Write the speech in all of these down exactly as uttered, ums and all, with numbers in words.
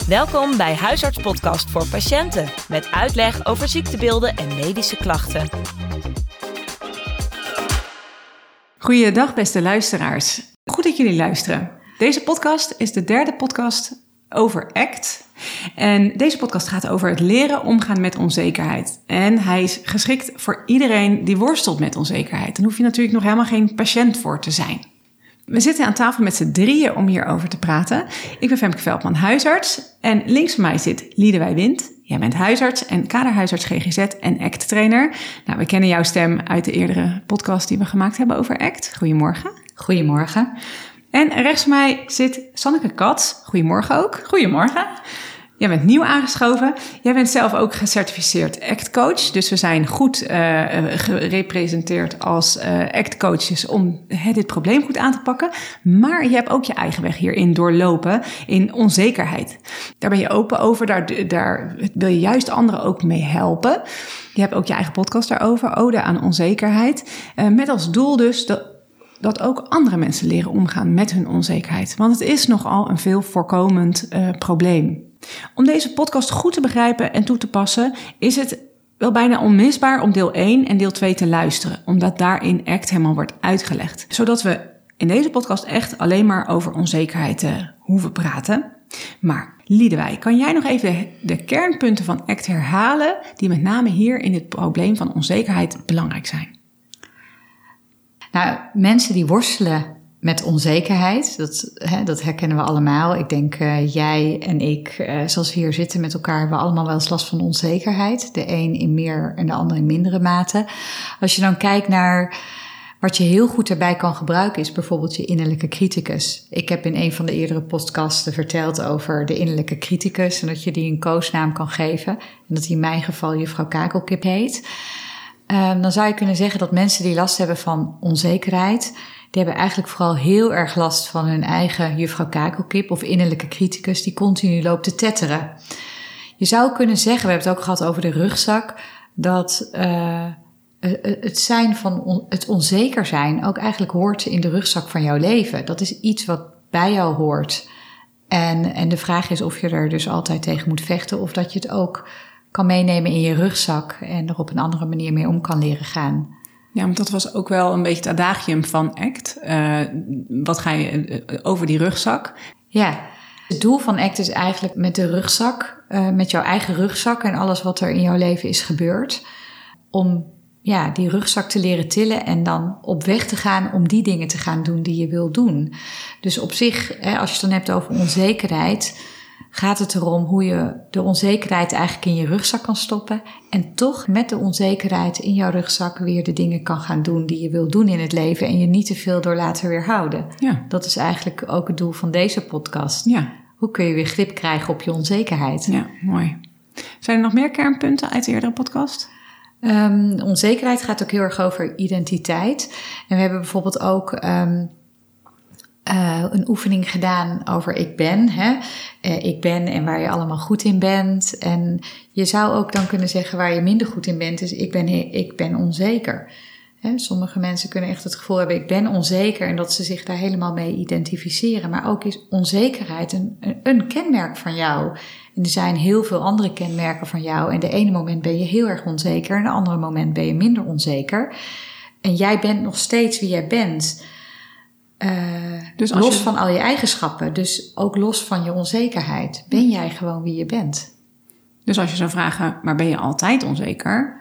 Welkom bij Huisartspodcast voor patiënten met uitleg over ziektebeelden en medische klachten. Goeiedag beste luisteraars. Goed dat jullie luisteren. Deze podcast is de derde podcast over A C T. En deze podcast gaat over het leren omgaan met onzekerheid. En hij is geschikt voor iedereen die worstelt met onzekerheid. Dan hoef je natuurlijk nog helemaal geen patiënt voor te zijn. We zitten aan tafel met z'n drieën om hierover te praten. Ik ben Femke Veldman, huisarts. En links van mij zit Liedewij Wind. Jij bent huisarts en kaderhuisarts G G Z en A C T-trainer. Nou, we kennen jouw stem uit de eerdere podcast die we gemaakt hebben over A C T. Goedemorgen. Goedemorgen. En rechts van mij zit Sanneke Kat. Goedemorgen ook. Goedemorgen. Jij bent nieuw aangeschoven. Jij bent zelf ook gecertificeerd A C T-coach. Dus we zijn goed uh, gerepresenteerd als uh, A C T-coaches om uh, dit probleem goed aan te pakken. Maar je hebt ook je eigen weg hierin doorlopen in onzekerheid. Daar ben je open over. Daar, daar wil je juist anderen ook mee helpen. Je hebt ook je eigen podcast daarover, Ode aan onzekerheid. Uh, met als doel dus dat, dat ook andere mensen leren omgaan met hun onzekerheid. Want het is nogal een veel voorkomend uh, probleem. Om deze podcast goed te begrijpen en toe te passen, is het wel bijna onmisbaar om deel één en deel twee te luisteren. Omdat daarin A C T helemaal wordt uitgelegd. Zodat we in deze podcast echt alleen maar over onzekerheid uh, hoeven praten. Maar Liedewij, kan jij nog even de, de kernpunten van A C T herhalen die met name hier in het probleem van onzekerheid belangrijk zijn? Nou, mensen die worstelen met onzekerheid, dat, hè, dat herkennen we allemaal. Ik denk uh, jij en ik, uh, zoals we hier zitten met elkaar, hebben we allemaal wel eens last van onzekerheid. De een in meer en de ander in mindere mate. Als je dan kijkt naar wat je heel goed erbij kan gebruiken, is bijvoorbeeld je innerlijke criticus. Ik heb in een van de eerdere podcasten verteld over de innerlijke criticus en dat je die een koosnaam kan geven. En dat die in mijn geval juffrouw Kakelkip heet. Um, dan zou je kunnen zeggen dat mensen die last hebben van onzekerheid, die hebben eigenlijk vooral heel erg last van hun eigen juffrouw Kakelkip of innerlijke criticus die continu loopt te tetteren. Je zou kunnen zeggen, we hebben het ook gehad over de rugzak, dat uh, het zijn van on, het onzeker zijn ook eigenlijk hoort in de rugzak van jouw leven. Dat is iets wat bij jou hoort. En, en de vraag is of je er dus altijd tegen moet vechten of dat je het ook kan meenemen in je rugzak en er op een andere manier mee om kan leren gaan. Ja, want dat was ook wel een beetje het adagium van A C T. Uh, wat ga je uh, over die rugzak? Ja, het doel van A C T is eigenlijk met de rugzak, uh, met jouw eigen rugzak en alles wat er in jouw leven is gebeurd, om ja, die rugzak te leren tillen en dan op weg te gaan om die dingen te gaan doen die je wil doen. Dus op zich, hè, als je het dan hebt over onzekerheid, gaat het erom hoe je de onzekerheid eigenlijk in je rugzak kan stoppen en toch met de onzekerheid in jouw rugzak weer de dingen kan gaan doen die je wil doen in het leven en je niet te veel door laten weerhouden. Ja. Dat is eigenlijk ook het doel van deze podcast. Ja. Hoe kun je weer grip krijgen op je onzekerheid? Ja, mooi. Zijn er nog meer kernpunten uit de eerdere podcast? Um, onzekerheid gaat ook heel erg over identiteit. En we hebben bijvoorbeeld ook Um, Uh, een oefening gedaan over ik ben. Hè? Uh, ik ben en waar je allemaal goed in bent. En je zou ook dan kunnen zeggen waar je minder goed in bent. Dus ik ben, ik ben onzeker. Hè? Sommige mensen kunnen echt het gevoel hebben ik ben onzeker. En dat ze zich daar helemaal mee identificeren. Maar ook is onzekerheid een, een, een kenmerk van jou. En er zijn heel veel andere kenmerken van jou. En de ene moment ben je heel erg onzeker. En de andere moment ben je minder onzeker. En jij bent nog steeds wie jij bent. Uh, dus los je, van al je eigenschappen, dus ook los van je onzekerheid, ben jij gewoon wie je bent. Dus als je zou vragen, maar ben je altijd onzeker?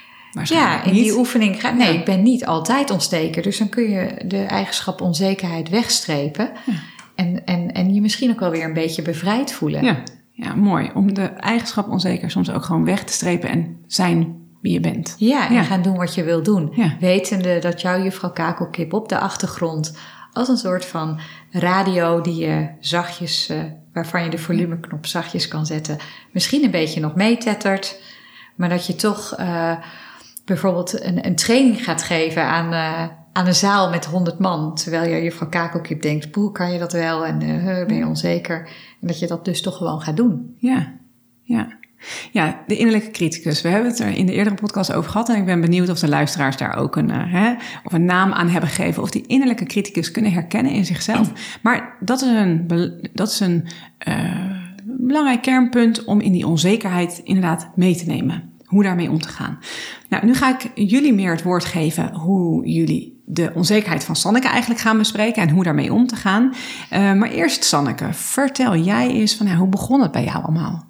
Ja, in niet. Die oefening gaat, nee, ja. Ik ben niet altijd onzeker. Dus dan kun je de eigenschap onzekerheid wegstrepen ja. en, en, en je misschien ook wel weer een beetje bevrijd voelen. Ja, ja, mooi. Om de eigenschap onzeker soms ook gewoon weg te strepen en zijn wie je bent. Ja, en ja. gaan doen wat je wil doen. Ja. Wetende dat jouw juffrouw Kakelkip op de achtergrond als een soort van radio die je zachtjes, uh, waarvan je de volumeknop zachtjes kan zetten, misschien een beetje nog meetettert, maar dat je toch uh, bijvoorbeeld een, een training gaat geven aan, uh, aan een zaal met honderd man, terwijl je juffrouw Kakelkip denkt, poeh, kan je dat wel en uh, ben je onzeker? En dat je dat dus toch gewoon gaat doen. Ja, ja. Ja, de innerlijke criticus. We hebben het er in de eerdere podcast over gehad en ik ben benieuwd of de luisteraars daar ook een, uh, hè, of een naam aan hebben gegeven. Of die innerlijke criticus kunnen herkennen in zichzelf. Maar dat is een, dat is een uh, belangrijk kernpunt om in die onzekerheid inderdaad mee te nemen. Hoe daarmee om te gaan. Nou, nu ga ik jullie meer het woord geven hoe jullie de onzekerheid van Sanneke eigenlijk gaan bespreken en hoe daarmee om te gaan. Uh, maar eerst Sanneke, vertel jij eens van nou, hoe begon het bij jou allemaal?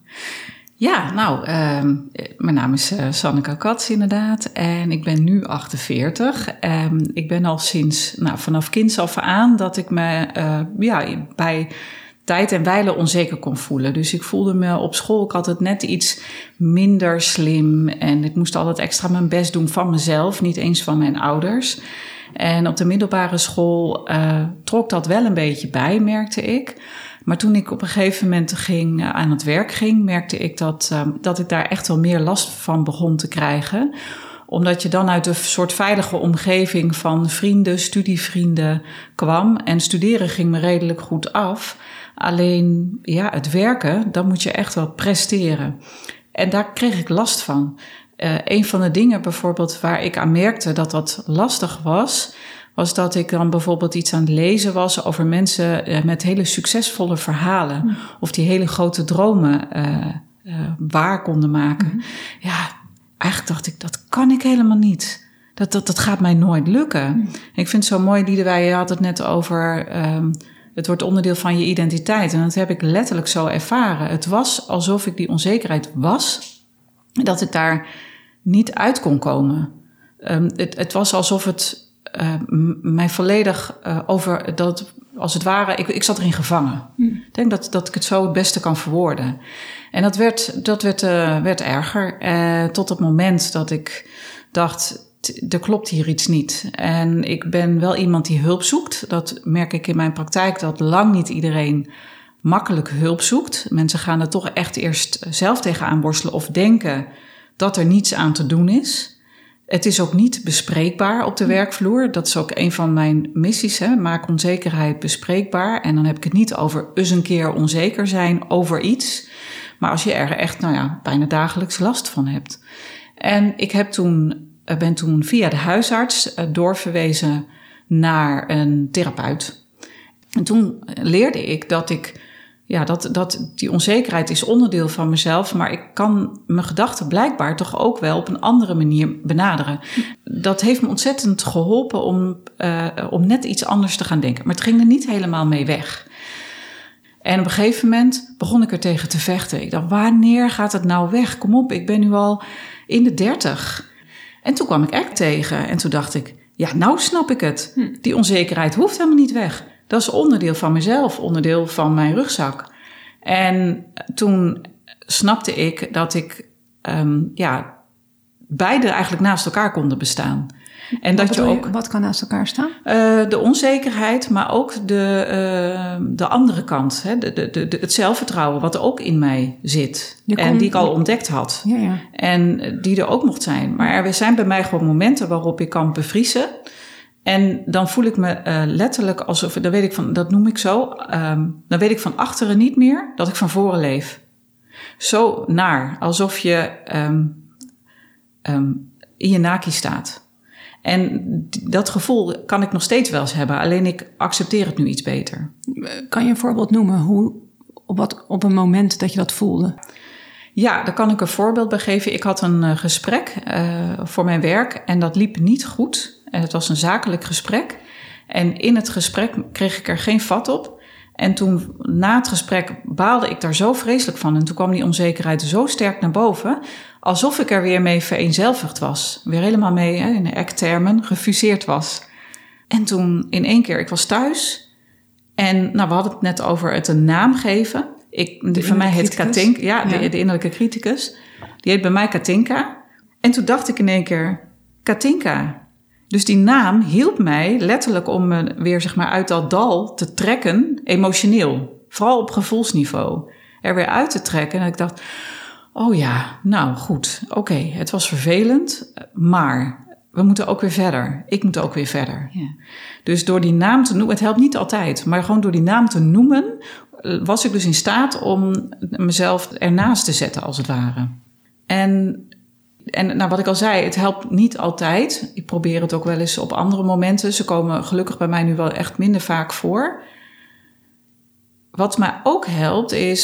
Ja, nou, uh, mijn naam is uh, Sanneke Kats inderdaad en ik ben nu achtenveertig. Um, ik ben al sinds, nou, vanaf kinds af aan dat ik me uh, ja, bij tijd en wijle onzeker kon voelen. Dus ik voelde me op school ook altijd net iets minder slim en ik moest altijd extra mijn best doen van mezelf, niet eens van mijn ouders. En op de middelbare school uh, trok dat wel een beetje bij, merkte ik. Maar toen ik op een gegeven moment ging, uh, aan het werk ging, merkte ik dat, uh, dat ik daar echt wel meer last van begon te krijgen. Omdat je dan uit een soort veilige omgeving van vrienden, studievrienden kwam. En studeren ging me redelijk goed af. Alleen, ja, het werken, dan moet je echt wel presteren. En daar kreeg ik last van. Uh, een van de dingen bijvoorbeeld waar ik aan merkte dat dat lastig was, was dat ik dan bijvoorbeeld iets aan het lezen was over mensen uh, met hele succesvolle verhalen. Mm. Of die hele grote dromen uh, uh, waar konden maken. Mm. Ja, eigenlijk dacht ik, dat kan ik helemaal niet. Dat, dat, dat gaat mij nooit lukken. Mm. Ik vind het zo mooi, Liedewij, je had het net over Um, het wordt onderdeel van je identiteit. En dat heb ik letterlijk zo ervaren. Het was alsof ik die onzekerheid was, dat ik daar niet uit kon komen. Um, het, het was alsof het uh, m- mij volledig uh, over, dat, als het ware, ik, ik zat erin gevangen. Hm. Ik denk dat, dat ik het zo het beste kan verwoorden. En dat werd, dat werd, uh, werd erger. Uh, tot het moment dat ik dacht, er klopt hier iets niet. En ik ben wel iemand die hulp zoekt. Dat merk ik in mijn praktijk, dat lang niet iedereen makkelijk hulp zoekt. Mensen gaan er toch echt eerst zelf tegenaan worstelen of denken dat er niets aan te doen is. Het is ook niet bespreekbaar op de werkvloer. Dat is ook een van mijn missies. Hè? Maak onzekerheid bespreekbaar. En dan heb ik het niet over eens een keer onzeker zijn over iets. Maar als je er echt, nou ja, bijna dagelijks last van hebt. En ik heb toen, ben toen via de huisarts doorverwezen naar een therapeut. En toen leerde ik dat ik, ja, dat, dat die onzekerheid is onderdeel van mezelf, maar ik kan mijn gedachten blijkbaar toch ook wel op een andere manier benaderen. Dat heeft me ontzettend geholpen om, uh, om net iets anders te gaan denken. Maar het ging er niet helemaal mee weg. En op een gegeven moment begon ik er tegen te vechten. Ik dacht, wanneer gaat het nou weg? Kom op, ik ben nu al in de dertig. En toen kwam ik ACT tegen en toen dacht ik, ja, nou snap ik het. Die onzekerheid hoeft helemaal niet weg. Dat is onderdeel van mezelf, onderdeel van mijn rugzak. En toen snapte ik dat ik, um, ja, beide eigenlijk naast elkaar konden bestaan. En wat dat je ook, je, wat kan naast elkaar staan? Uh, de onzekerheid, maar ook de, uh, de andere kant. Hè? De, de, de, het zelfvertrouwen wat er ook in mij zit. Je en kon, die ik al ontdekt had. Ja, ja. En die er ook mocht zijn. Maar er zijn bij mij gewoon momenten waarop ik kan bevriezen. En dan voel ik me uh, letterlijk alsof, dan weet ik van, dat noem ik zo, um, dan weet ik van achteren niet meer dat ik van voren leef. Zo naar, alsof je um, um, in je naki staat. En dat gevoel kan ik nog steeds wel eens hebben, alleen ik accepteer het nu iets beter. Kan je een voorbeeld noemen hoe, op, wat, op een moment dat je dat voelde? Ja, daar kan ik een voorbeeld bij geven. Ik had een uh, gesprek uh, voor mijn werk en dat liep niet goed. En het was een zakelijk gesprek. En in het gesprek kreeg ik er geen vat op. En toen na het gesprek baalde ik daar zo vreselijk van. En toen kwam die onzekerheid zo sterk naar boven, alsof ik er weer mee vereenzelvigd was. Weer helemaal mee, hè, in de ACT-termen, gefuseerd was. En toen in één keer, ik was thuis. En nou, we hadden het net over het een naam geven. Ik, die van mij heet Katinka. Ja, ja. De, de innerlijke criticus. Die heet bij mij Katinka. En toen dacht ik in één keer, Katinka. Dus die naam hielp mij letterlijk om me weer, zeg maar, uit dat dal te trekken, emotioneel. Vooral op gevoelsniveau. Er weer uit te trekken. En ik dacht, oh ja, nou goed, oké, okay, het was vervelend, maar we moeten ook weer verder. Ik moet ook weer verder. Ja. Dus door die naam te noemen, het helpt niet altijd, maar gewoon door die naam te noemen, was ik dus in staat om mezelf ernaast te zetten, als het ware. En, en nou, wat ik al zei, het helpt niet altijd. Ik probeer het ook wel eens op andere momenten. Ze komen gelukkig bij mij nu wel echt minder vaak voor. Wat mij ook helpt is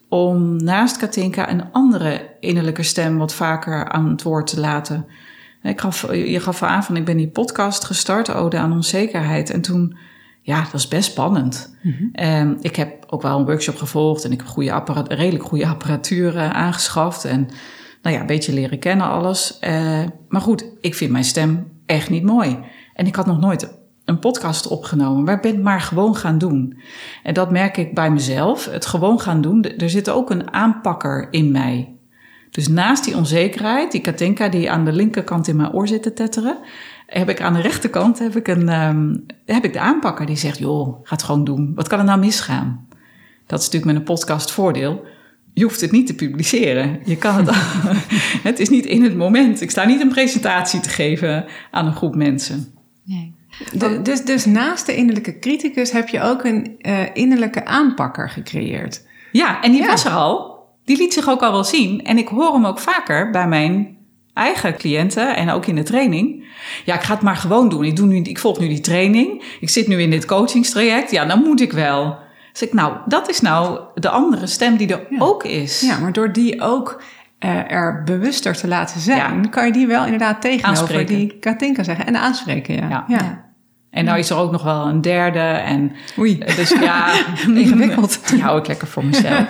om naast Katinka een andere innerlijke stem wat vaker aan het woord te laten. Ik gaf, je gaf aan van, ik ben die podcast gestart, Ode aan Onzekerheid. En toen, ja, dat is best spannend. Mm-hmm. Um, ik heb ook wel een workshop gevolgd en ik heb goede apparat, redelijk goede apparatuur uh, aangeschaft. En nou ja, een beetje leren kennen alles. Uh, maar goed, ik vind mijn stem echt niet mooi. En ik had nog nooit een podcast opgenomen, maar ik ben het maar gewoon gaan doen. En dat merk ik bij mezelf. Het gewoon gaan doen, er zit ook een aanpakker in mij. Dus naast die onzekerheid, die Katinka die aan de linkerkant in mijn oor zit te tetteren, heb ik aan de rechterkant heb ik een, um, heb ik de aanpakker die zegt, joh, ga het gewoon doen. Wat kan er nou misgaan? Dat is natuurlijk met een podcast voordeel. Je hoeft het niet te publiceren. Je kan het, het is niet in het moment. Ik sta niet een presentatie te geven aan een groep mensen. Nee. De, dus, dus naast de innerlijke criticus heb je ook een uh, innerlijke aanpakker gecreëerd. Ja, en die ja. was er al. Die liet zich ook al wel zien. En ik hoor hem ook vaker bij mijn eigen cliënten en ook in de training. Ja, ik ga het maar gewoon doen. Ik, doe nu, ik volg nu die training. Ik zit nu in dit coachingstraject. Ja, dan moet ik wel. Dus ik, nou, dat is nou de andere stem die er ja. ook is. Ja, maar door die ook uh, er bewuster te laten zijn, ja. kan je die wel inderdaad tegenover aanspreken. Die Katinka zeggen en aanspreken. Ja. Ja. Ja. En nou is er ook nog wel een derde. En Oei. Dus ja, ingewikkeld. Die hou ik lekker voor mezelf.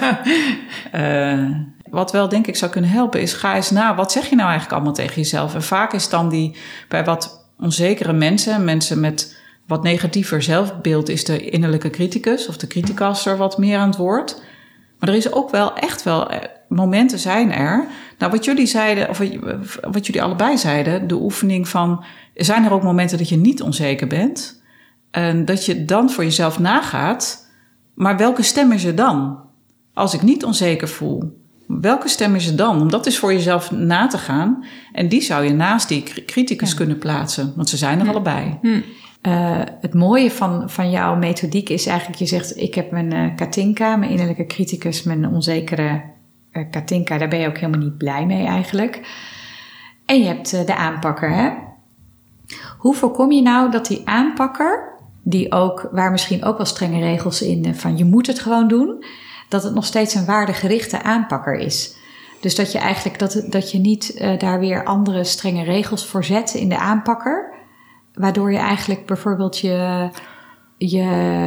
uh, wat wel denk ik zou kunnen helpen is, ga eens na, wat zeg je nou eigenlijk allemaal tegen jezelf? En vaak is dan die, bij wat onzekere mensen, mensen met wat negatiever zelfbeeld, is de innerlijke criticus of de criticaster wat meer aan het woord. Maar er is ook wel echt wel, momenten zijn er. Nou, wat jullie zeiden, of wat jullie allebei zeiden, de oefening van, zijn er ook momenten dat je niet onzeker bent? En dat je dan voor jezelf nagaat, maar welke stem is er dan? Als ik niet onzeker voel, welke stem is er dan? Om dat is voor jezelf na te gaan. En die zou je naast die criticus ja. kunnen plaatsen, want ze zijn er hm. allebei. Hm. Uh, het mooie van, van jouw methodiek is eigenlijk, je zegt, ik heb mijn uh, Katinka, mijn innerlijke criticus, mijn onzekere uh, Katinka, daar ben je ook helemaal niet blij mee eigenlijk. En je hebt uh, de aanpakker, hè? Hoe voorkom je nou dat die aanpakker, die ook, waar misschien ook wel strenge regels in, uh, van je moet het gewoon doen, dat het nog steeds een waardegerichte aanpakker is? Dus dat je eigenlijk, dat, dat je niet uh, daar weer andere strenge regels voor zet in de aanpakker, waardoor je eigenlijk bijvoorbeeld je, je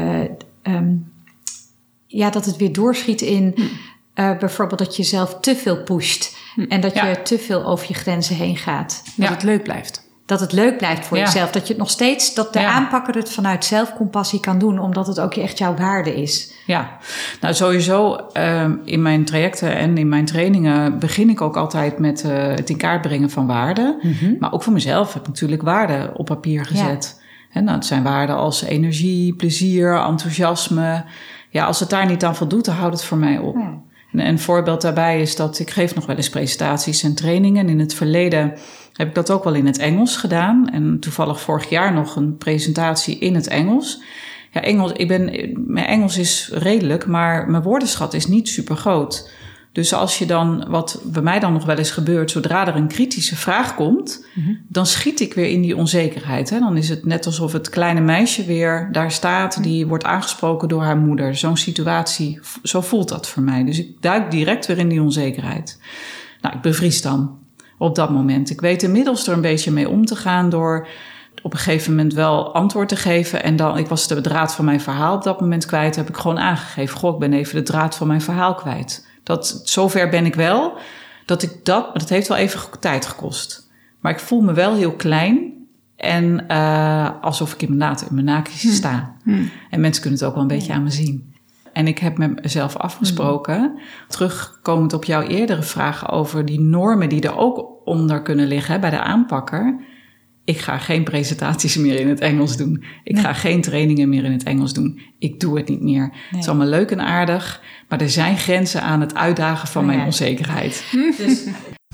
um, ja, dat het weer doorschiet in hm. uh, bijvoorbeeld dat je zelf te veel pusht hm. en dat ja. je te veel over je grenzen heen gaat. Dat ja. het leuk blijft. Dat het leuk blijft voor ja. jezelf. Dat je het nog steeds, dat de ja. aanpakker het vanuit zelfcompassie kan doen, omdat het ook echt jouw waarde is. Ja, nou sowieso uh, in mijn trajecten en in mijn trainingen begin ik ook altijd met uh, het in kaart brengen van waarden. Mm-hmm. Maar ook voor mezelf heb ik natuurlijk waarden op papier gezet. Ja. En nou, het zijn waarden als energie, plezier, enthousiasme. Ja, als het daar niet aan voldoet, dan houdt het voor mij op. Ja. En een voorbeeld daarbij is dat ik geef nog wel eens presentaties en trainingen. En in het verleden heb ik dat ook wel in het Engels gedaan. En toevallig vorig jaar nog een presentatie in het Engels. Ja, Engels, ik ben, mijn Engels is redelijk, maar mijn woordenschat is niet super groot. Dus als je dan, wat bij mij dan nog wel eens gebeurt, zodra er een kritische vraag komt, mm-hmm. dan schiet ik weer in die onzekerheid. Hè? Dan is het net alsof het kleine meisje weer daar staat, die wordt aangesproken door haar moeder. Zo'n situatie, zo voelt dat voor mij. Dus ik duik direct weer in die onzekerheid. Nou, ik bevries dan op dat moment. Ik weet inmiddels er een beetje mee om te gaan door op een gegeven moment wel antwoord te geven. En dan, ik was de draad van mijn verhaal op dat moment kwijt, heb ik gewoon aangegeven. Goh, ik ben even de draad van mijn verhaal kwijt. Dat, zover ben ik wel, dat ik dat, maar dat heeft wel even tijd gekost. Maar ik voel me wel heel klein en uh, alsof ik inderdaad in mijn naakjes hmm. sta. Hmm. En mensen kunnen het ook wel een beetje aan me zien. En ik heb met mezelf afgesproken, hmm. terugkomend op jouw eerdere vraag over die normen die er ook onder kunnen liggen, hè, bij de aanpakker. Ik ga geen presentaties meer in het Engels doen. Ik nee. ga geen trainingen meer in het Engels doen. Ik doe het niet meer. Nee. Het is allemaal leuk en aardig, maar er zijn grenzen aan het uitdagen van oh, mijn ja. onzekerheid. Dus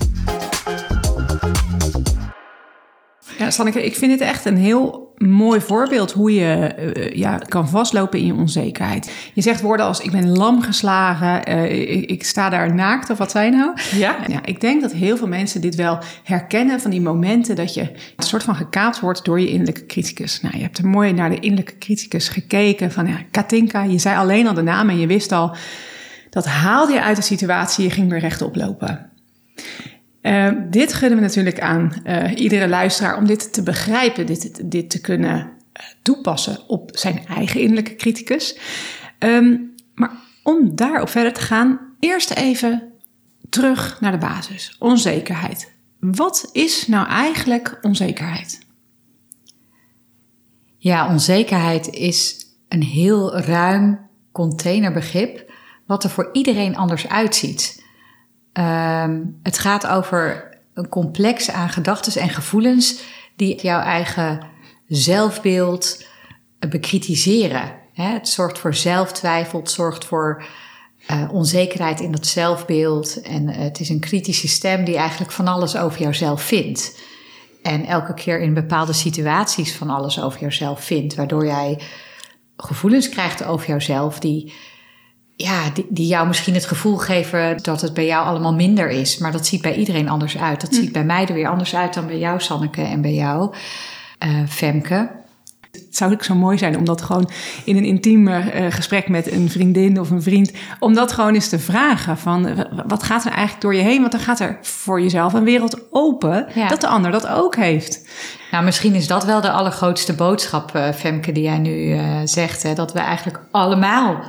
ja, Sanneke, ik vind dit echt een heel mooi voorbeeld hoe je uh, ja, kan vastlopen in je onzekerheid. Je zegt woorden als ik ben lam geslagen, uh, ik, ik sta daar naakt of wat zei je nou? Ja. En ja, ik denk dat heel veel mensen dit wel herkennen van die momenten dat je een soort van gekaapt wordt door je innerlijke criticus. Nou, je hebt er mooi naar de innerlijke criticus gekeken van ja, Katinka, je zei alleen al de naam en je wist al, Dat haalde je uit de situatie, je ging weer rechtop lopen. Uh, dit gunnen we natuurlijk aan uh, iedere luisteraar om dit te begrijpen, dit, dit te kunnen uh, toepassen op zijn eigen innerlijke criticus. Um, maar om daarop verder te gaan, eerst even terug naar de basis. Onzekerheid. Wat is nou eigenlijk onzekerheid? Ja, onzekerheid is een heel ruim containerbegrip wat er voor iedereen anders uitziet. Um, het gaat over een complex aan gedachten en gevoelens die jouw eigen zelfbeeld bekritiseren. Hè? Het zorgt voor zelftwijfel, het zorgt voor uh, onzekerheid in dat zelfbeeld. En uh, het is een kritische stem die eigenlijk van alles over jouzelf vindt. En elke keer in bepaalde situaties van alles over jouzelf vindt. Waardoor jij gevoelens krijgt over jouzelf die, ja, die, die jou misschien het gevoel geven dat het bij jou allemaal minder is. Maar dat ziet bij iedereen anders uit. Dat hm. ziet bij mij er weer anders uit dan bij jou, Sanneke, en bij jou, uh, Femke. Het zou ook zo mooi zijn om dat gewoon in een intiem uh, gesprek met een vriendin of een vriend, om dat gewoon eens te vragen van wat gaat er eigenlijk door je heen? Want dan gaat er voor jezelf een wereld open, ja, dat de ander dat ook heeft. Nou, misschien is dat wel de allergrootste boodschap, uh, Femke, die jij nu uh, zegt. Hè, dat we eigenlijk allemaal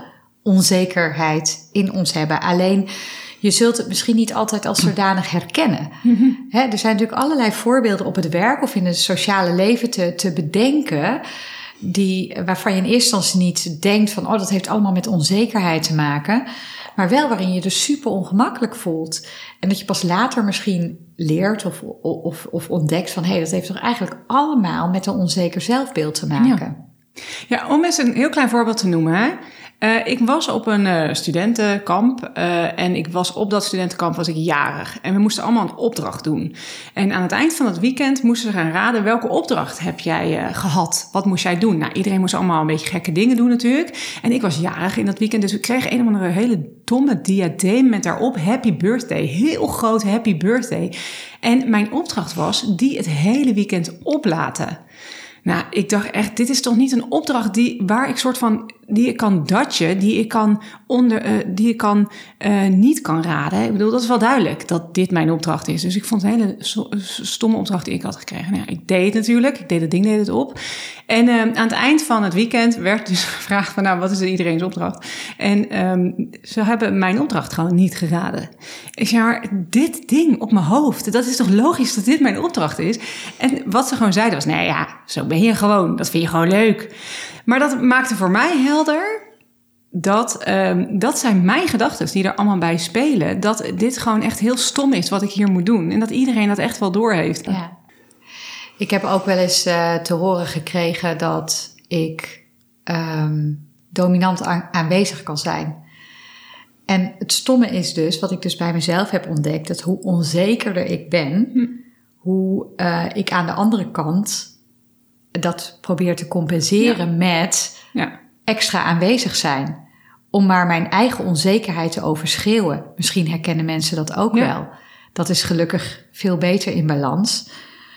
onzekerheid in ons hebben. Alleen, je zult het misschien niet altijd als zodanig herkennen. Mm-hmm. Hè, er zijn natuurlijk allerlei voorbeelden op het werk of in het sociale leven te, te bedenken, die, waarvan je in eerste instantie niet denkt van, oh, dat heeft allemaal met onzekerheid te maken. Maar wel waarin je dus super ongemakkelijk voelt. En dat je pas later misschien leert of, of, of ontdekt van, hé, hey, dat heeft toch eigenlijk allemaal met een onzeker zelfbeeld te maken. Ja, ja, om eens een heel klein voorbeeld te noemen, hè. Uh, ik was op een uh, studentenkamp uh, en ik was op dat studentenkamp was ik jarig. En we moesten allemaal een opdracht doen. En aan het eind van dat weekend moesten ze gaan raden welke opdracht heb jij uh, gehad? Wat moest jij doen? Nou, iedereen moest allemaal een beetje gekke dingen doen natuurlijk. En ik was jarig in dat weekend, dus ik kreeg een of andere hele domme diadeem met daarop happy birthday. Heel groot happy birthday. En mijn opdracht was die het hele weekend oplaten. Nou, ik dacht echt, dit is toch niet een opdracht die, waar ik soort van, die ik kan dodgen, die ik kan onder, uh, die ik kan, uh, niet kan raden. Ik bedoel, dat is wel duidelijk dat dit mijn opdracht is. Dus ik vond het een hele stomme opdracht die ik had gekregen. Nou ja, ik deed het natuurlijk, ik deed het ding, deed het op. En uh, aan het eind van het weekend werd dus gevraagd van, nou, wat is iedereen's opdracht? En um, ze hebben mijn opdracht gewoon niet geraden. Ik zei, maar dit ding op mijn hoofd, dat is toch logisch dat dit mijn opdracht is? En wat ze gewoon zeiden was, nou ja, zo ben je gewoon, dat vind je gewoon leuk. Maar dat maakte voor mij helder dat, um, dat zijn mijn gedachten die er allemaal bij spelen. Dat dit gewoon echt heel stom is wat ik hier moet doen. En dat iedereen dat echt wel doorheeft. Ja. Ik heb ook wel eens uh, te horen gekregen dat ik um, dominant aan, aanwezig kan zijn. En het stomme is dus, wat ik dus bij mezelf heb ontdekt, dat hoe onzekerder ik ben, hm. hoe uh, ik aan de andere kant dat probeer te compenseren, ja, met ja, extra aanwezig zijn. Om maar mijn eigen onzekerheid te overschreeuwen. Misschien herkennen mensen dat ook ja. wel. Dat is gelukkig veel beter in balans.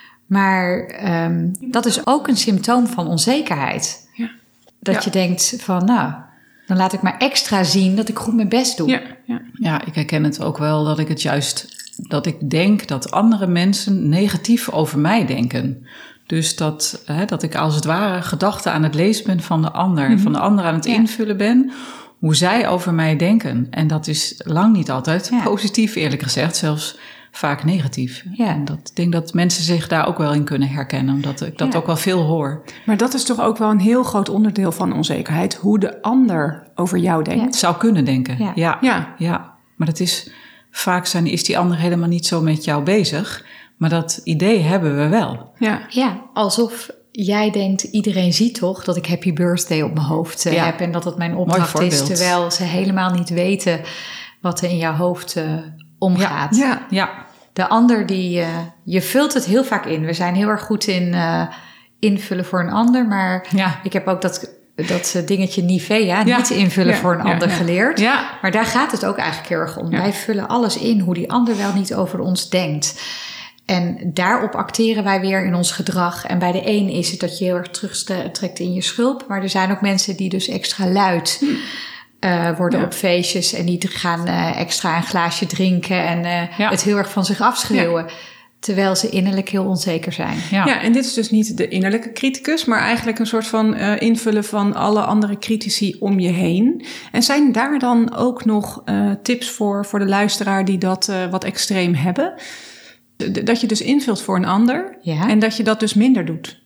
Maar um, dat is ook een symptoom van onzekerheid. Ja. Dat ja. je denkt van, nou, dan laat ik maar extra zien dat ik goed mijn best doe. Ja, ja. ja, ik herken het ook wel dat ik het juist, dat ik denk dat andere mensen negatief over mij denken. Dus dat, hè, dat ik als het ware gedachten aan het lezen ben van de ander. Mm-hmm. Van de ander aan het ja. invullen ben. Hoe zij over mij denken. En dat is lang niet altijd ja. positief, eerlijk gezegd. Zelfs vaak negatief. Ja. En dat, ik denk dat mensen zich daar ook wel in kunnen herkennen. Omdat ik dat ja. ook wel veel hoor. Maar dat is toch ook wel een heel groot onderdeel van onzekerheid. Hoe de ander over jou denkt. Ja. Zou kunnen denken. Ja. Ja. ja. ja. Maar dat is, vaak zijn, is die ander helemaal niet zo met jou bezig. Maar dat idee hebben we wel. Ja, ja, alsof jij denkt, iedereen ziet toch dat ik happy birthday op mijn hoofd uh, ja. heb. En dat het mijn opdracht is. Terwijl ze helemaal niet weten wat er in jouw hoofd uh, omgaat. Ja, ja. ja. De ander, die, uh, je vult het heel vaak in. We zijn heel erg goed in uh, invullen voor een ander. Maar ja. ik heb ook dat, dat dingetje Nivea, ja. niet invullen ja. voor een ja. ander ja. geleerd. Ja. Maar daar gaat het ook eigenlijk heel erg om. Ja. Wij vullen alles in, hoe die ander wel niet over ons denkt. En daarop acteren wij weer in ons gedrag. En bij de een is het dat je heel erg terugtrekt in je schulp. Maar er zijn ook mensen die dus extra luid uh, worden ja. op feestjes en die gaan uh, extra een glaasje drinken en uh, ja. het heel erg van zich afschreeuwen. Ja. Terwijl ze innerlijk heel onzeker zijn. Ja. ja, en dit is dus niet de innerlijke criticus, maar eigenlijk een soort van uh, invullen van alle andere critici om je heen. En zijn daar dan ook nog uh, tips voor, voor de luisteraar die dat uh, wat extreem hebben? Dat je dus invult voor een ander ja. en dat je dat dus minder doet.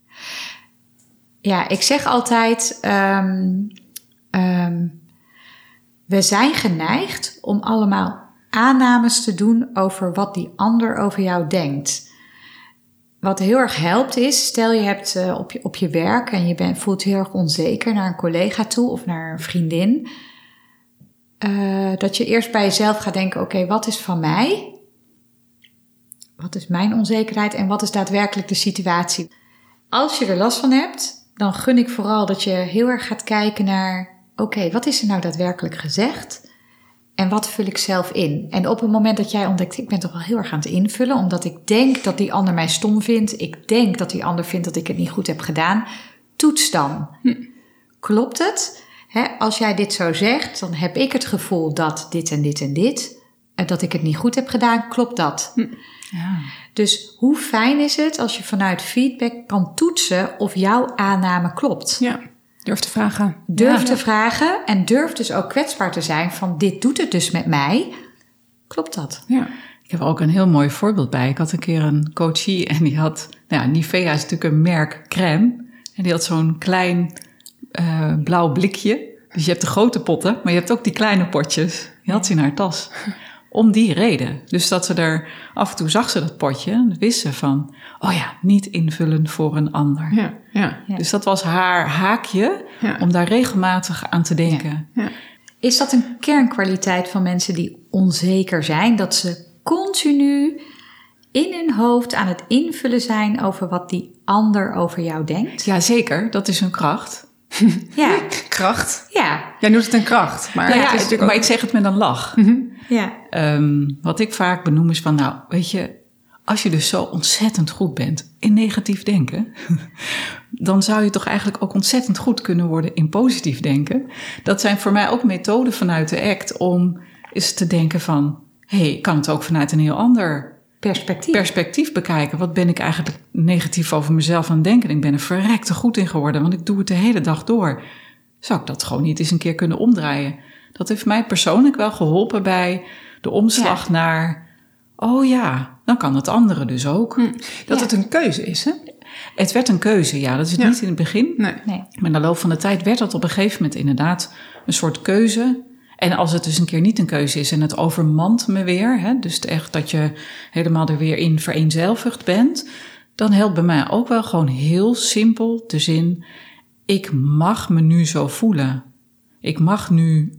Ja, ik zeg altijd, um, um, we zijn geneigd om allemaal aannames te doen over wat die ander over jou denkt. Wat heel erg helpt is, stel je hebt uh, op, je, op je werk en je bent, voelt heel erg onzeker naar een collega toe of naar een vriendin. Uh, dat je eerst bij jezelf gaat denken, oké, okay, wat is van mij? Wat is mijn onzekerheid en wat is daadwerkelijk de situatie? Als je er last van hebt, dan gun ik vooral dat je heel erg gaat kijken naar, oké, okay, wat is er nou daadwerkelijk gezegd? En wat vul ik zelf in? En op het moment dat jij ontdekt, ik ben toch wel heel erg aan het invullen, omdat ik denk dat die ander mij stom vindt. Ik denk dat die ander vindt dat ik het niet goed heb gedaan. Toets dan. Hm. Klopt het? He, als jij dit zo zegt, dan heb ik het gevoel dat dit en dit en dit. En dat ik het niet goed heb gedaan. Klopt dat? Hm. Ja. Dus hoe fijn is het als je vanuit feedback kan toetsen of jouw aanname klopt? Ja. Durf te vragen. Durf ja. te vragen en durf dus ook kwetsbaar te zijn van dit doet het dus met mij. Klopt dat? Ja. Ik heb er ook een heel mooi voorbeeld bij. Ik had een keer een coachie en die had, nou ja, Nivea is natuurlijk een merk crème. En die had zo'n klein uh, blauw blikje. Dus je hebt de grote potten, maar je hebt ook die kleine potjes. Die had ze in haar tas. Om die reden. Dus dat ze er af en toe zag ze dat potje en wist ze van, oh ja, niet invullen voor een ander. Ja, ja. Ja. Dus dat was haar haakje ja. om daar regelmatig aan te denken. Ja. Ja. Is dat een kernkwaliteit van mensen die onzeker zijn? Dat ze continu in hun hoofd aan het invullen zijn over wat die ander over jou denkt? Ja, zeker. Dat is een kracht. Ja. Kracht. Ja. Jij noemt het een kracht. Maar, Nou ja, het is het, natuurlijk maar ook... ik zeg het met een lach. Mm-hmm. Ja. Um, wat ik vaak benoem is van, nou, weet je, als je dus zo ontzettend goed bent in negatief denken, dan zou je toch eigenlijk ook ontzettend goed kunnen worden in positief denken. Dat zijn voor mij ook methoden vanuit de ACT om eens te denken van, hé, hey, ik kan het ook vanuit een heel ander Perspectief. perspectief bekijken. Wat ben ik eigenlijk negatief over mezelf aan het denken? Ik ben er verrekte goed in geworden, want ik doe het de hele dag door. Zou ik dat gewoon niet eens een keer kunnen omdraaien? Dat heeft mij persoonlijk wel geholpen bij de omslag ja. naar, oh ja, dan kan het andere dus ook. Hm. Dat Ja. het een keuze is, hè? Het werd een keuze, ja. Dat is het Ja. niet in het begin. Nee. Nee. Maar in de loop van de tijd werd dat op een gegeven moment inderdaad een soort keuze. En als het dus een keer niet een keuze is en het overmand me weer, hè, dus echt dat je helemaal er weer in vereenzelvigd bent, dan helpt bij mij ook wel gewoon heel simpel de zin, ik mag me nu zo voelen. Ik mag nu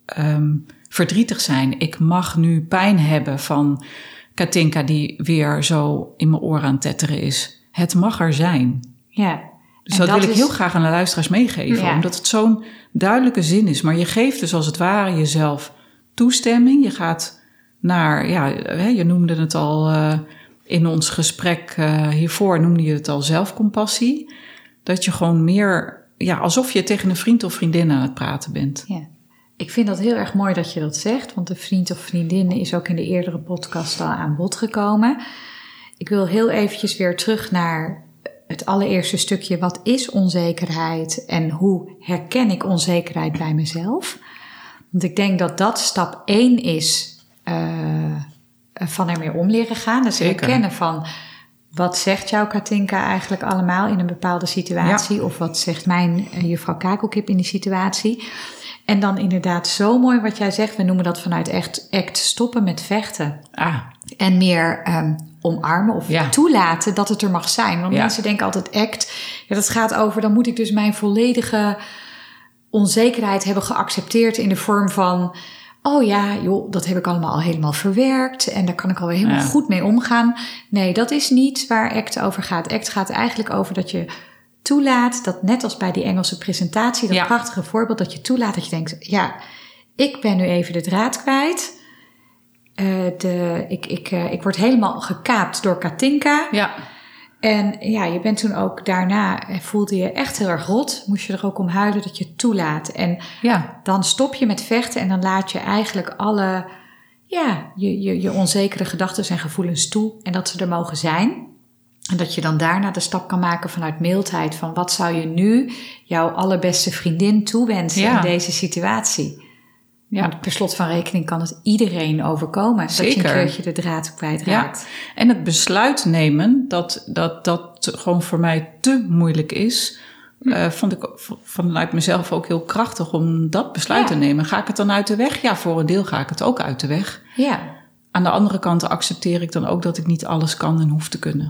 um, verdrietig zijn. Ik mag nu pijn hebben van Katinka die weer zo in mijn oor aan het tetteren is. Het mag er zijn. Ja. Dus En dat, dat wil ik is- heel graag aan de luisteraars meegeven. Ja. Omdat het zo'n duidelijke zin is. Maar je geeft dus als het ware jezelf toestemming. Je gaat naar, ja, je noemde het al uh, in ons gesprek uh, hiervoor, noemde je het al zelfcompassie. Dat je gewoon meer, ja, alsof je tegen een vriend of vriendin aan het praten bent. Ja. Ik vind dat heel erg mooi dat je dat zegt, want de vriend of vriendin is ook in de eerdere podcast al aan bod gekomen. Ik wil heel eventjes weer terug naar het allereerste stukje. Wat is onzekerheid en hoe herken ik onzekerheid bij mezelf? Want ik denk dat dat stap één is uh, van ermee om leren gaan. Dus Zeker. herkennen van, wat zegt jouw Katinka eigenlijk allemaal in een bepaalde situatie? Ja. Of wat zegt mijn uh, juffrouw Kakelkip in die situatie? En dan inderdaad zo mooi wat jij zegt. We noemen dat vanuit echt act stoppen met vechten. Ah, En meer um, omarmen of Ja. toelaten dat het er mag zijn. Want Ja. mensen denken altijd act. Ja, dat gaat over, dan moet ik dus mijn volledige onzekerheid hebben geaccepteerd in de vorm van, oh ja, joh, dat heb ik allemaal al helemaal verwerkt en daar kan ik alweer helemaal Ja. goed mee omgaan. Nee, dat is niet waar ACT over gaat. ACT gaat eigenlijk over dat je toelaat, dat net als bij die Engelse presentatie, dat Ja. prachtige voorbeeld, dat je toelaat dat je denkt, ja, ik ben nu even de draad kwijt. Uh, de, ik, ik, uh, ik word helemaal gekaapt door Katinka. ja. En ja, je bent toen ook daarna, voelde je echt heel erg rot. Moest je er ook om huilen dat je het toelaat. En Ja. dan stop je met vechten en dan laat je eigenlijk alle, ja, je, je, je onzekere gedachten en gevoelens toe. En dat ze er mogen zijn. En dat je dan daarna de stap kan maken vanuit mildheid. Van wat zou je nu jouw allerbeste vriendin toewensen Ja. in deze situatie? Ja. Want per slot van rekening kan het iedereen overkomen. Dat je Zeker. een keertje de draad kwijtraakt. Ja. En het besluit nemen dat dat, dat gewoon voor mij te moeilijk is, hm. uh, vond ik vanuit mezelf ook heel krachtig om dat besluit ja. te nemen. Ga ik het dan uit de weg? Ja, voor een deel ga ik het ook uit de weg. Ja. Aan de andere kant accepteer ik dan ook dat ik niet alles kan en hoef te kunnen.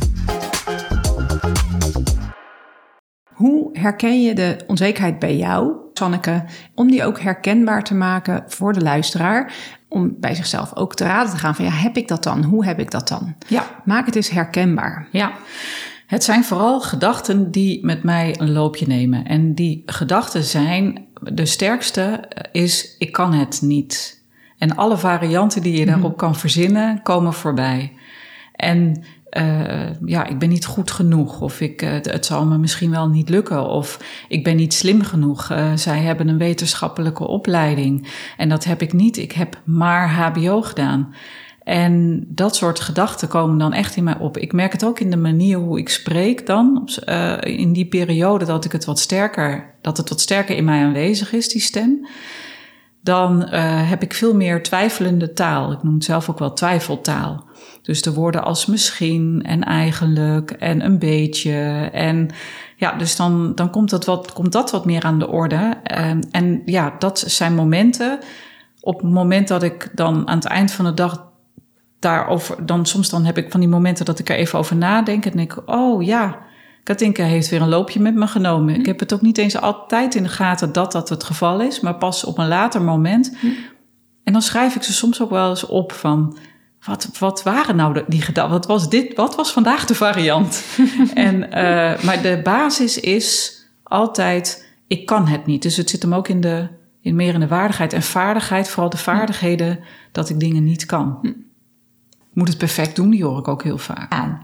Hoe herken je de onzekerheid bij jou, Sanneke, om die ook herkenbaar te maken voor de luisteraar, om bij zichzelf ook te raden te gaan van ja, heb ik dat dan? Hoe heb ik dat dan? Ja. Maak het eens herkenbaar. Ja, het zijn vooral gedachten die met mij een loopje nemen. En die gedachten zijn, de sterkste is, ik kan het niet. En alle varianten die je daarop mm-hmm. kan verzinnen, komen voorbij. En Uh, ja, ik ben niet goed genoeg of ik, uh, het zal me misschien wel niet lukken of ik ben niet slim genoeg. Uh, zij hebben een wetenschappelijke opleiding en dat heb ik niet. Ik heb maar H B O gedaan. En dat soort gedachten komen dan echt in mij op. Ik merk het ook in de manier hoe ik spreek dan. Uh, in die periode dat ik het wat sterker, dat het wat sterker in mij aanwezig is, die stem. Dan uh, heb ik veel meer twijfelende taal. Ik noem het zelf ook wel twijfeltaal. Dus de woorden als misschien en eigenlijk en een beetje. En ja, dus dan, dan komt, dat wat, komt dat wat meer aan de orde. En, en ja, dat zijn momenten. Op het moment dat ik dan aan het eind van de dag daarover, dan soms dan heb ik van die momenten dat ik er even over nadenk. En denk ik, oh ja, Katinka heeft weer een loopje met me genomen. Ik heb het ook niet eens altijd in de gaten dat dat het geval is, maar pas op een later moment. Hm. En dan schrijf ik ze soms ook wel eens op van, wat, wat waren nou de, die gedachten? Wat was dit? Wat was vandaag de variant? en, uh, maar de basis is altijd, ik kan het niet. Dus het zit hem ook in de, in meer in de waardigheid en vaardigheid, vooral de vaardigheden hm. dat ik dingen niet kan. Hm. Ik moet het perfect doen, die hoor ik ook heel vaak. Aan.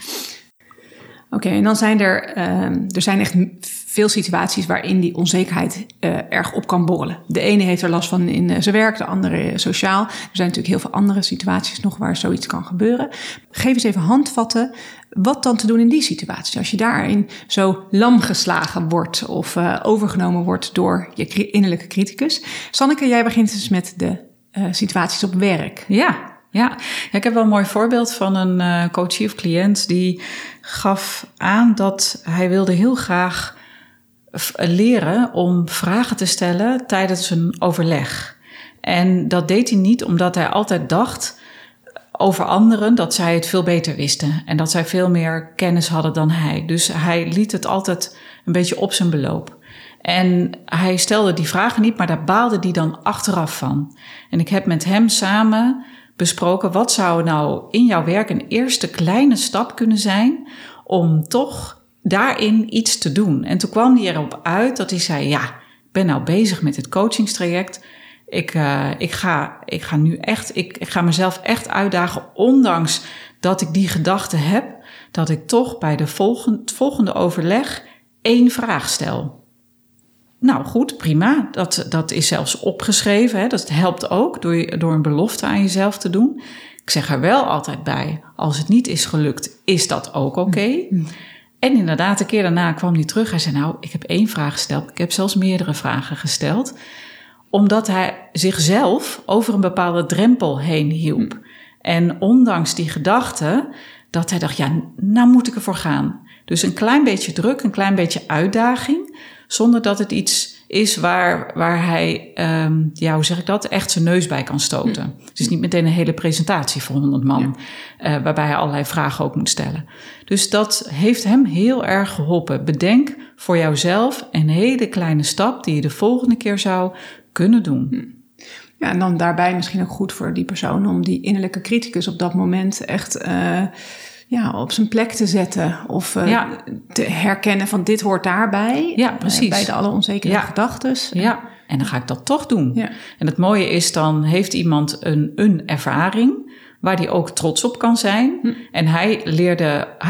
Oké, okay, en dan zijn er, uh, er zijn echt veel situaties waarin die onzekerheid uh, erg op kan borrelen. De ene heeft er last van in uh, zijn werk, de andere sociaal. Er zijn natuurlijk heel veel andere situaties nog waar zoiets kan gebeuren. Geef eens even handvatten wat dan te doen in die situatie. Als je daarin zo lam geslagen wordt of uh, overgenomen wordt door je innerlijke criticus. Sanneke, jij begint dus met de uh, situaties op werk. Ja. Ja, ik heb wel een mooi voorbeeld van een uh, coachie of cliënt die gaf aan dat hij wilde heel graag f- leren om vragen te stellen tijdens een overleg. En dat deed hij niet omdat hij altijd dacht over anderen dat zij het veel beter wisten en dat zij veel meer kennis hadden dan hij. Dus hij liet het altijd een beetje op zijn beloop. En hij stelde die vragen niet, maar daar baalde hij dan achteraf van. En ik heb met hem samen besproken, wat zou nou in jouw werk een eerste kleine stap kunnen zijn om toch daarin iets te doen. En toen kwam hij erop uit dat hij zei, ja, ik ben nou bezig met het coachingstraject. Ik, uh, ik, ga, ik ga nu echt, ik, ik ga mezelf echt uitdagen, ondanks dat ik die gedachte heb, dat ik toch bij de volgende, het volgende overleg één vraag stel. Nou goed, prima. Dat, dat is zelfs opgeschreven. Hè. Dat helpt ook door, door een belofte aan jezelf te doen. Ik zeg er wel altijd bij, als het niet is gelukt, is dat ook oké. Okay. Mm. En inderdaad, een keer daarna kwam hij terug. Hij zei, nou, ik heb één vraag gesteld. Ik heb zelfs meerdere vragen gesteld. Omdat hij zichzelf over een bepaalde drempel heen hielp. Mm. En ondanks die gedachte, dat hij dacht, ja, nou moet ik ervoor gaan. Dus een klein beetje druk, een klein beetje uitdaging, zonder dat het iets is waar, waar hij, um, ja, hoe zeg ik dat, echt zijn neus bij kan stoten. Mm. Het is niet meteen een hele presentatie voor honderd man, ja. uh, waarbij hij allerlei vragen ook moet stellen. Dus dat heeft hem heel erg geholpen. Bedenk voor jouzelf een hele kleine stap die je de volgende keer zou kunnen doen. Mm. Ja, en dan daarbij misschien ook goed voor die persoon om die innerlijke criticus op dat moment echt uh, ja, op zijn plek te zetten. Of uh, ja. te herkennen van dit hoort daarbij. Ja, precies. Uh, bij de alle onzekere ja. gedachtes. Ja, en dan ga ik dat toch doen. Ja. En het mooie is, dan heeft iemand een, een ervaring waar die ook trots op kan zijn. Hm. En hij leerde, hij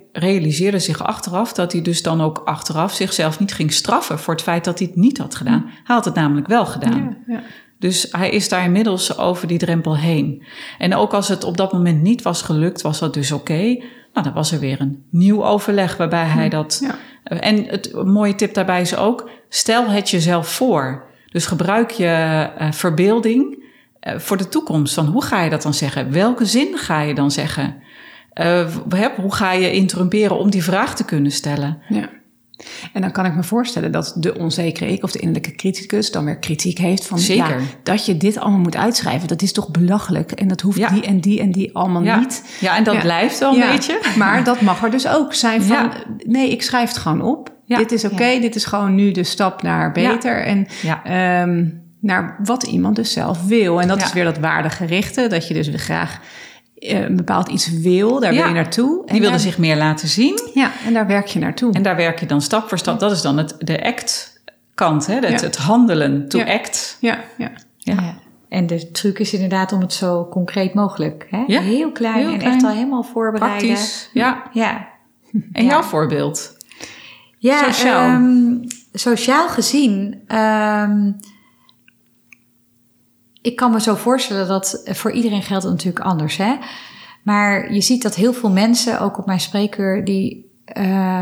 realiseerde zich achteraf dat hij dus dan ook achteraf zichzelf niet ging straffen voor het feit dat hij het niet had gedaan. Hij had het namelijk wel gedaan. Ja, ja. Dus hij is daar inmiddels over die drempel heen. En ook als het op dat moment niet was gelukt, was dat dus oké. Okay. Nou, dan was er weer een nieuw overleg waarbij hij dat... Ja. En het een mooie tip daarbij is ook, stel het jezelf voor. Dus gebruik je uh, verbeelding uh, voor de toekomst. Van hoe ga je dat dan zeggen? Welke zin ga je dan zeggen? Uh, hoe ga je interrumperen om die vraag te kunnen stellen? Ja. En dan kan ik me voorstellen dat de onzekere ik of de innerlijke criticus dan weer kritiek heeft van Zeker. Ja, dat je dit allemaal moet uitschrijven. Dat is toch belachelijk en dat hoeft ja. die en die en die allemaal ja. niet. Ja, en dat ja. blijft wel een ja. beetje. Maar dat mag er dus ook zijn van ja. nee, ik schrijf het gewoon op. Ja. Dit is oké, okay, ja. dit is gewoon nu de stap naar beter ja. en ja. Um, naar wat iemand dus zelf wil. En dat ja. is weer dat waardegerichte, dat je dus graag een bepaald iets wil, daar ja, wil je naartoe. Die wilde daar, zich meer laten zien. Ja, en daar werk je naartoe. En daar werk je dan stap voor stap. Dat is dan het, de act-kant, hè? Het, ja. het handelen, to ja. act. Ja, ja. Ja. ja. En de truc is inderdaad om het zo concreet mogelijk. Hè? Ja. Heel klein Heel en klein. echt al helemaal voorbereiden. Praktisch, ja. ja. En ja. jouw voorbeeld? Ja, sociaal, um, sociaal gezien... Um, ik kan me zo voorstellen dat voor iedereen geldt het natuurlijk anders. Hè? Maar je ziet dat heel veel mensen, ook op mijn spreekuur, die, uh,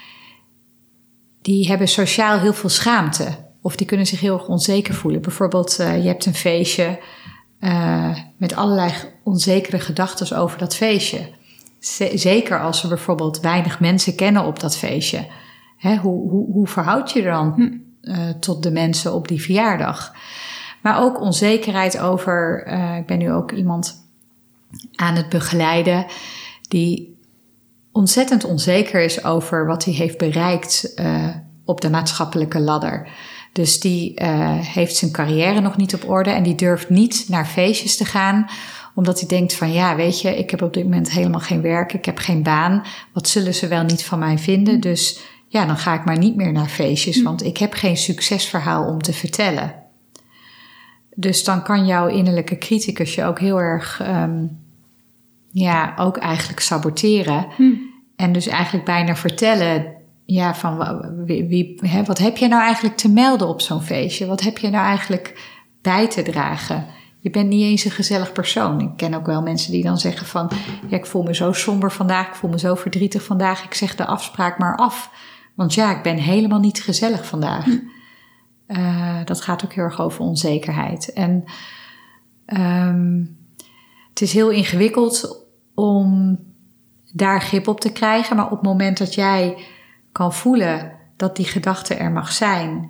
die hebben sociaal heel veel schaamte. Of die kunnen zich heel erg onzeker voelen. Bijvoorbeeld, uh, je hebt een feestje uh, met allerlei onzekere gedachten over dat feestje. Z- zeker als er bijvoorbeeld weinig mensen kennen op dat feestje. Hè, hoe, hoe, hoe verhoud je je dan uh, tot de mensen op die verjaardag? Maar ook onzekerheid over, uh, ik ben nu ook iemand aan het begeleiden die ontzettend onzeker is over wat hij heeft bereikt uh, op de maatschappelijke ladder. Dus die uh, heeft zijn carrière nog niet op orde en die durft niet naar feestjes te gaan, omdat hij denkt van ja, weet je, ik heb op dit moment helemaal geen werk, ik heb geen baan, wat zullen ze wel niet van mij vinden? Dus ja, dan ga ik maar niet meer naar feestjes, want ik heb geen succesverhaal om te vertellen. Dus dan kan jouw innerlijke criticus je ook heel erg, um, ja, ook eigenlijk saboteren. Hm. En dus eigenlijk bijna vertellen, ja, van wie, wie, hè, wat heb je nou eigenlijk te melden op zo'n feestje? Wat heb je nou eigenlijk bij te dragen? Je bent niet eens een gezellig persoon. Ik ken ook wel mensen die dan zeggen van, ja, ik voel me zo somber vandaag, ik voel me zo verdrietig vandaag, ik zeg de afspraak maar af. Want ja, ik ben helemaal niet gezellig vandaag. Hm. Uh, dat gaat ook heel erg over onzekerheid. En um, het is heel ingewikkeld om daar grip op te krijgen. Maar op het moment dat jij kan voelen dat die gedachte er mag zijn.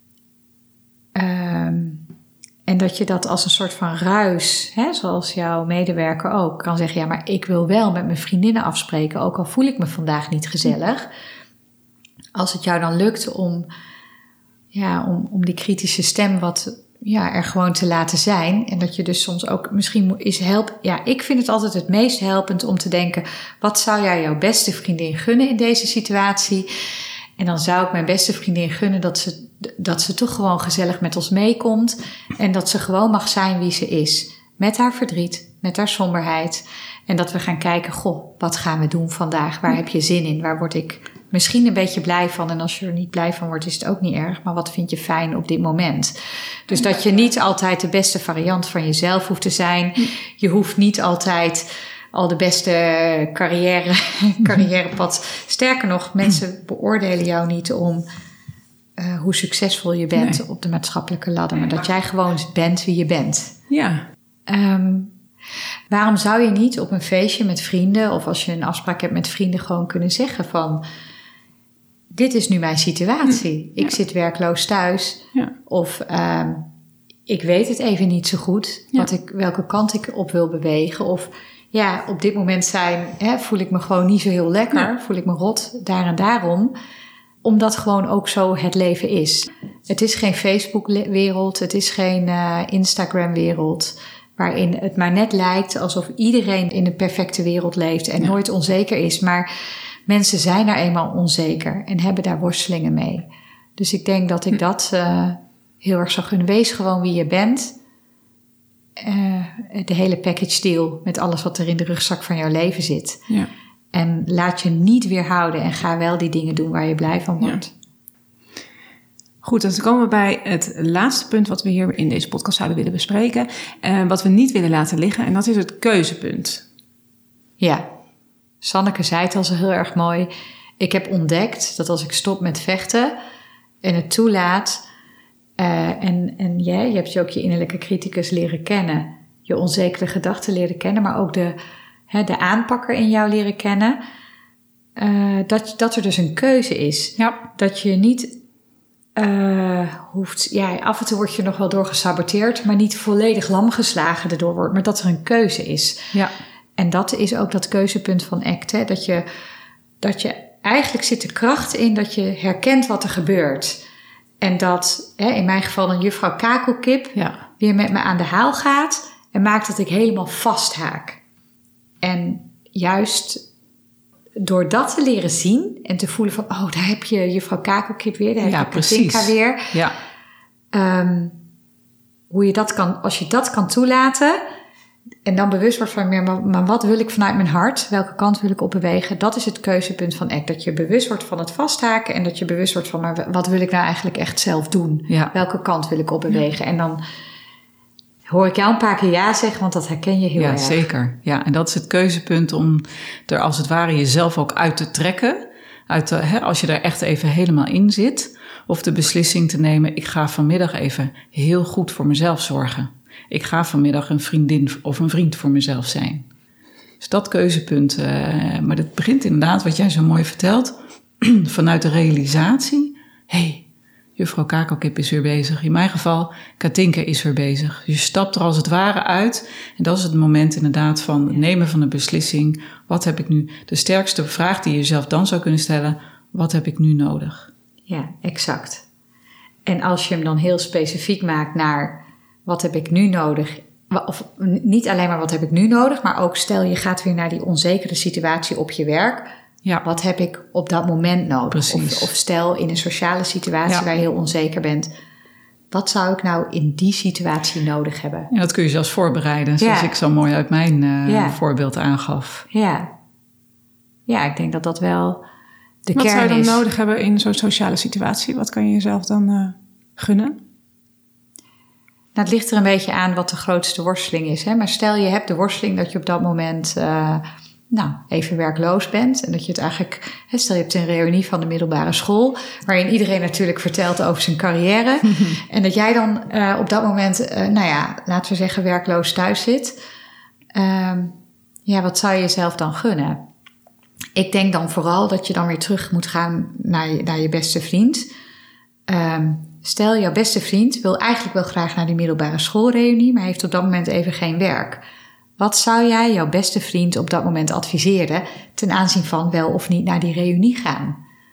Um, en dat je dat als een soort van ruis, hè, zoals jouw medewerker ook, kan zeggen, ja, maar ik wil wel met mijn vriendinnen afspreken, ook al voel ik me vandaag niet gezellig. Als het jou dan lukt om... Ja, om, om die kritische stem wat ja, er gewoon te laten zijn. En dat je dus soms ook misschien is help. Ja, ik vind het altijd het meest helpend om te denken, wat zou jij jouw beste vriendin gunnen in deze situatie? En dan zou ik mijn beste vriendin gunnen dat ze, dat ze toch gewoon gezellig met ons meekomt. En dat ze gewoon mag zijn wie ze is. Met haar verdriet, met haar somberheid. En dat we gaan kijken, goh, wat gaan we doen vandaag? Waar heb je zin in? Waar word ik misschien een beetje blij van? En als je er niet blij van wordt, is het ook niet erg. Maar wat vind je fijn op dit moment? Dus dat je niet altijd de beste variant van jezelf hoeft te zijn. Je hoeft niet altijd al de beste carrière, carrièrepad. Sterker nog, mensen beoordelen jou niet om uh, hoe succesvol je bent nee. op de maatschappelijke ladder. Maar dat jij gewoon bent wie je bent. Ja. Um, waarom zou je niet op een feestje met vrienden, of als je een afspraak hebt met vrienden, gewoon kunnen zeggen van, dit is nu mijn situatie. Ja. Ik zit werkloos thuis. Ja. Of um, ik weet het even niet zo goed, ja. wat ik, welke kant ik op wil bewegen. Of ja, op dit moment zijn, hè, voel ik me gewoon niet zo heel lekker. Ja. Voel ik me rot, daar en daarom. Omdat gewoon ook zo het leven is. Het is geen Facebook-wereld. Het is geen uh, Instagram-wereld. Waarin het maar net lijkt alsof iedereen in een perfecte wereld leeft. En ja. nooit onzeker is. Maar mensen zijn nou eenmaal onzeker. En hebben daar worstelingen mee. Dus ik denk dat ik hm. dat uh, heel erg zou kunnen. Wees gewoon wie je bent. Uh, de hele package deal met alles wat er in de rugzak van jouw leven zit. Ja. En laat je niet weerhouden en ga wel die dingen doen waar je blij van wordt. Ja. Goed, dan komen we bij het laatste punt wat we hier in deze podcast zouden willen bespreken. Uh, wat we niet willen laten liggen. En dat is het keuzepunt. Ja, Sanneke zei het al zo heel erg mooi. Ik heb ontdekt dat als ik stop met vechten en het toelaat. Uh, en, en jij, je hebt je ook je innerlijke criticus leren kennen. Je onzekere gedachten leren kennen. Maar ook de, hè, de aanpakker in jou leren kennen. Uh, dat, dat er dus een keuze is. Ja. Dat je niet... Uh, hoeft, ja, af en toe word je nog wel door gesaboteerd, maar niet volledig lam geslagen erdoor wordt, maar dat er een keuze is. Ja. En dat is ook dat keuzepunt van ACT, hè, dat je, dat je eigenlijk zit de kracht in dat je herkent wat er gebeurt. En dat, hè, in mijn geval een juffrouw Kakelkip, Ja. weer met me aan de haal gaat en maakt dat ik helemaal vasthaak. En juist door dat te leren zien en te voelen van... oh, daar heb je juffrouw Kakelkip weer, daar heb Ja, je Katinka weer. Ja. Um, hoe je dat kan, als je dat kan toelaten... en dan bewust wordt van... maar, maar wat wil ik vanuit mijn hart? Welke kant wil ik op bewegen? Dat is het keuzepunt van ACT. Dat je bewust wordt van het vasthaken... en dat je bewust wordt van... maar wat wil ik nou eigenlijk echt zelf doen? Ja. Welke kant wil ik op bewegen? En dan... hoor ik jou een paar keer ja zeggen, want dat herken je heel ja, erg. Ja, zeker. Ja, en dat is het keuzepunt om er als het ware jezelf ook uit te trekken. Uit de, hè, als je er echt even helemaal in zit. Of de beslissing te nemen, ik ga vanmiddag even heel goed voor mezelf zorgen. Ik ga vanmiddag een vriendin of een vriend voor mezelf zijn. Dus dat keuzepunt. Uh, maar dat begint inderdaad, wat jij zo mooi vertelt, vanuit de realisatie. Hé, hey, juffrouw Kakelkip is weer bezig. In mijn geval, Katinka is weer bezig. Je stapt er als het ware uit. En dat is het moment inderdaad van het nemen van een beslissing. Wat heb ik nu? De sterkste vraag die je jezelf dan zou kunnen stellen. Wat heb ik nu nodig? Ja, exact. En als je hem dan heel specifiek maakt naar... wat heb ik nu nodig? Of niet alleen maar wat heb ik nu nodig... maar ook stel je gaat weer naar die onzekere situatie op je werk... Ja. Wat heb ik op dat moment nodig? Of, of stel in een sociale situatie ja. waar je heel onzeker bent. Wat zou ik nou in die situatie nodig hebben? Ja, dat kun je zelfs voorbereiden. Zoals ja. ik zo mooi uit mijn uh, ja. voorbeeld aangaf. Ja. ja, ik denk dat dat wel de wat kern is. Wat zou je dan is. nodig hebben in zo'n sociale situatie? Wat kan je jezelf dan uh, gunnen? Nou, het ligt er een beetje aan wat de grootste worsteling is. Hè? Maar stel je hebt de worsteling dat je op dat moment... Uh, nou, even werkloos bent. En dat je het eigenlijk... Stel je hebt een reunie van de middelbare school... waarin iedereen natuurlijk vertelt over zijn carrière. En dat jij dan uh, op dat moment... Uh, nou ja, laten we zeggen werkloos thuis zit. Uh, ja, wat zou je jezelf dan gunnen? Ik denk dan vooral dat je dan weer terug moet gaan... naar je, naar je beste vriend. Uh, stel, jouw beste vriend wil eigenlijk wel graag naar die middelbare schoolreunie... maar heeft op dat moment even geen werk... Wat zou jij jouw beste vriend op dat moment adviseren... ten aanzien van wel of niet naar die reunie gaan?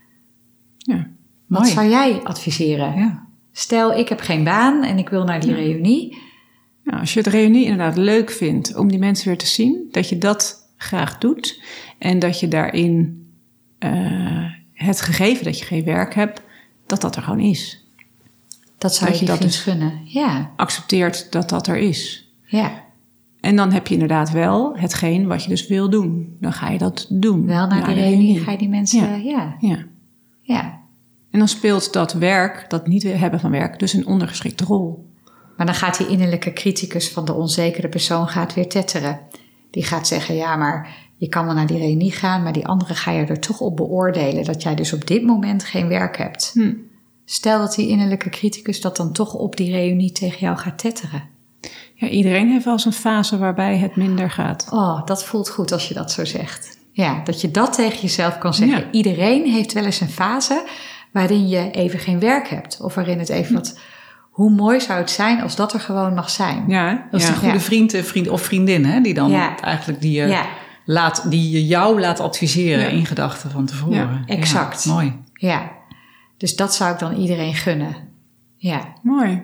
Ja, Wat mooi. zou jij adviseren? Ja. Stel, ik heb geen baan en ik wil naar die ja. reunie. Ja, als je het reunie inderdaad leuk vindt om die mensen weer te zien... dat je dat graag doet... en dat je daarin uh, het gegeven dat je geen werk hebt... dat dat er gewoon is. Dat zou dat je, je dat dus gunnen, ja. accepteert dat dat er is. Ja. En dan heb je inderdaad wel hetgeen wat je dus wil doen. Dan ga je dat doen. Wel naar, naar die reunie ga je die mensen... Ja. Ja. ja. ja. En dan speelt dat werk, dat niet hebben van werk... dus een ondergeschikte rol. Maar dan gaat die innerlijke criticus van de onzekere persoon gaat weer tetteren. Die gaat zeggen, ja, maar je kan wel naar die reunie gaan... maar die andere ga je er toch op beoordelen... dat jij dus op dit moment geen werk hebt. Hm. Stel dat die innerlijke criticus dat dan toch op die reunie tegen jou gaat tetteren... Ja, iedereen heeft wel eens een fase waarbij het minder gaat. Oh, dat voelt goed als je dat zo zegt. Ja, dat je dat tegen jezelf kan zeggen. Ja. Iedereen heeft wel eens een fase waarin je even geen werk hebt. Of waarin het even wat... Hoe mooi zou het zijn als dat er gewoon mag zijn? Ja, dat is ja. een goede ja. vriend, vriend of vriendin, hè, die dan ja. eigenlijk die je, ja. laat, die je jou laat adviseren ja. in gedachten van tevoren. Ja, exact. Ja, mooi. Ja, dus dat zou ik dan iedereen gunnen. Ja. Mooi.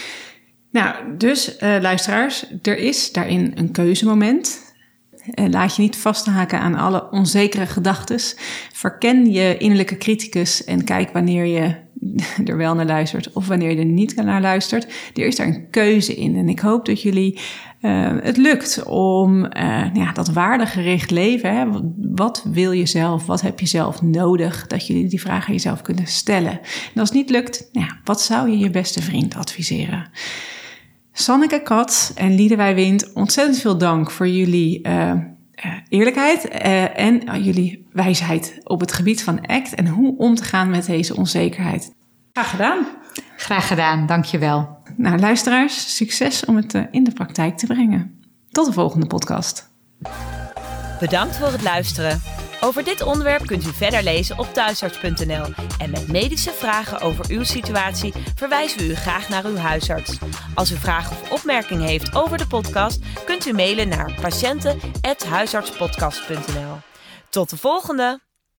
Nou, dus uh, luisteraars, er is daarin een keuzemoment. Uh, laat je niet vasthaken aan alle onzekere gedachtes. Verken je innerlijke criticus en kijk wanneer je er wel naar luistert of wanneer je er niet naar luistert. Er is daar een keuze in. En ik hoop dat jullie uh, het lukt om uh, nou ja, dat waardegericht leven. Hè? Wat wil je zelf? Wat heb je zelf nodig? Dat jullie die vraag aan jezelf kunnen stellen. En als het niet lukt, nou ja, wat zou je je beste vriend adviseren? Sanneke Kat en Liedewij Wind, ontzettend veel dank voor jullie uh, uh, eerlijkheid uh, en uh, jullie wijsheid op het gebied van A C T en hoe om te gaan met deze onzekerheid. Graag gedaan. Graag gedaan, dankjewel. Nou, luisteraars, succes om het uh, in de praktijk te brengen. Tot de volgende podcast. Bedankt voor het luisteren. Over dit onderwerp kunt u verder lezen op thuisarts punt n l. En met medische vragen over uw situatie verwijzen we u graag naar uw huisarts. Als u vragen of opmerkingen heeft over de podcast, kunt u mailen naar patiënten apenstaartje huisartspodcast punt n l. Tot de volgende!